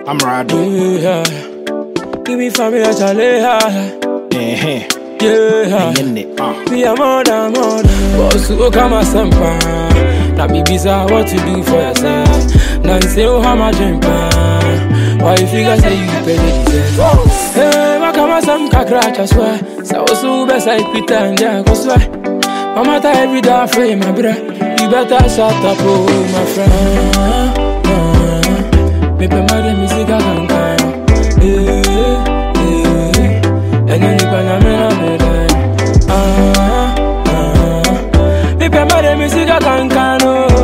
I'm ready. Yeah. Give me family, Charlie. Yeah. Be a mother. Boss, who come a sampa. Now be busy what to do for yourself. Now say, oh, how much drink. Why you figure say you pay the deserve? Hey, I come a some crack, I swear. So best I pretend, yeah, go swear. Mama ta every day for my breath. You better shut up, oh, my friend. Me pe mare music a kankan. Enye ni pa na me dai. Me pe mare music a kankan.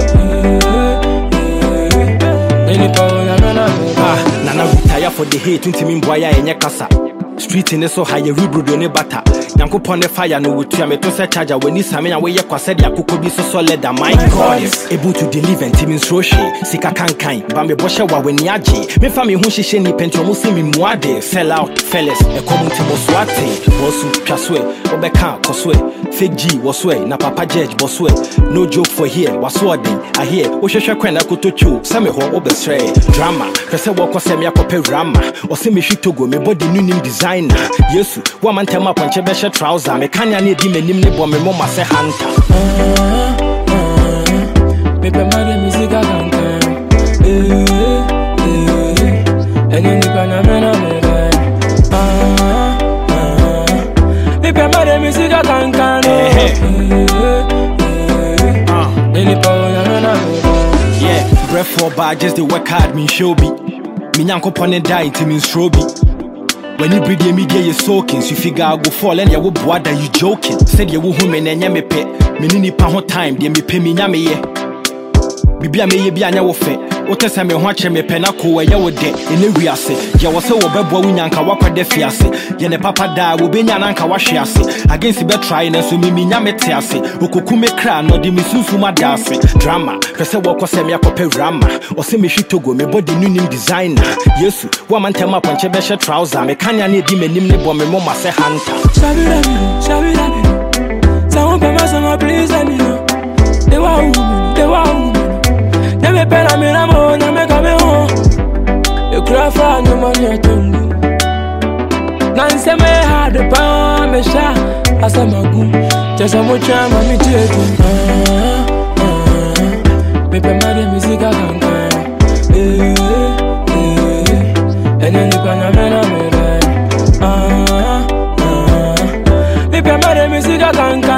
Enye pa na me dai. Nana retire for the hate until me boya enye kasa. Street in so high rebrodo ne bata. Yankopon ne fire no wutu me to say charger when ni same ya we ye kwase de akoko bi so solid my God is able to deliver and team so she sika kankan ba me boshe wa when age me fa me hu hihye ni pentro mo se me muade sell out fellas e community mo swate bosu twaswe obeka koswe fake G waswe na papa judge boswe no joke for here wasworden I hear wo hwehwe kwen na kotochu se me ho obesre drama pese wo kwase me akopɛ rama o se me hwitogo me body nunim designer yesu wo man tema ponche be trouser me kanya na di manim ne bo me mama se hunter me pe mare music a kankan enye ni pa na me dai me pe mare music a kankan enye pa na me dai yeah breath for bad just the work hard me show be me nyankopon die to me strobe. When you breed your media, you're soaking. So you figure I go fall and you will bother you joking. Said you will woman and yame pet. Me nini pa hot time, they me pay me nyame ye. Bibia me ye bi anya wo fe. What say me ho me penako we ye wo de. In we ase. Ya wo se wo bebo wi nyanka wakwade fiase. Ye ne papa da wo be nya nanka wa hwe ase. Against be try na so me nyame te ase. Okoku me kra no de me sunsu ma da ase. Drama. Pese wo kwase me akopɛ rama. O se me hwitogo me body nunim designer. Yesu, wo man tema ponche be hye trouser. Me kanya na di manim ne bo me mama se hunter. Shabi rabi. Someone pay my son, please let me know. They want never pay me na mo na me come home. You cry for no money at all. Nanse me had the power me sha asa magu. Just a much time me take. Me pe mare music a kankan. Enye ni pa na me dai. Me pe mare music a kankan.